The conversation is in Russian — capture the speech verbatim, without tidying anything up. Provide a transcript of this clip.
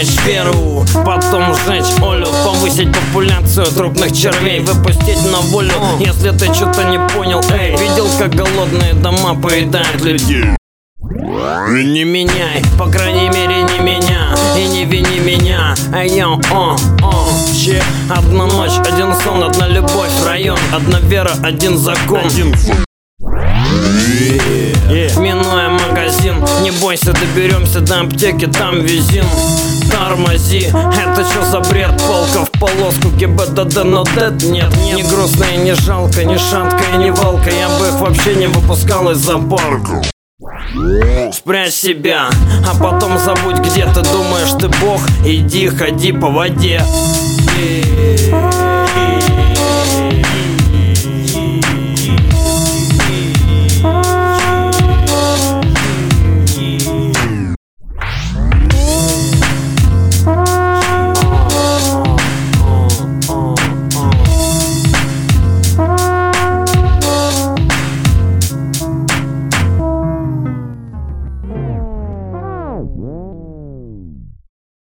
веру, потом сжечь Олю, повысить популяцию трупных червей, выпустить на волю, если ты что-то не понял. Эй, видел, как голодные дома поедают людей? Не меняй, по крайней мере не меня, и не вини меня. Эй, йо, о, о, че? Одна ночь, один сон, одна любовь, район, одна вера, один закон. Yeah. Минуя магазин, не бойся, доберемся до аптеки, там визин. Тормози, это что за бред? Полка в полоску, ГИБДД, но дед нет, нет. Ни грустно и не жалко, ни шатка и не валка, я бы их вообще не выпускал из-за парка. Спрячь себя, а потом забудь, где ты думаешь, ты бог. Иди, ходи по воде. Yeah.